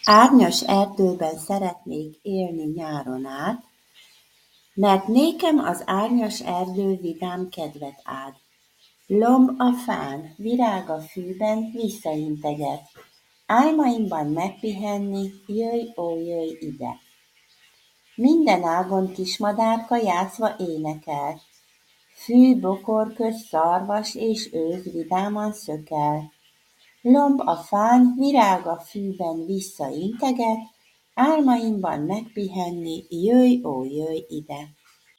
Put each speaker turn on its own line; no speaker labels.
Árnyas erdőben szeretnék élni nyáron át, mert nékem az árnyas erdő vidám kedvet ad. Lomb a fán, virág a fűben visszainteget. Álmaimban megpihenni, jöjj, ó, jöjj ide. Minden ágon kismadárka játszva énekel. Fű, bokor közt szarvas és őz vidáman szökel. Lomb a fán, virág a fűben visszainteget, álmaimban megpihenni, jöjj, ó, jöjj ide.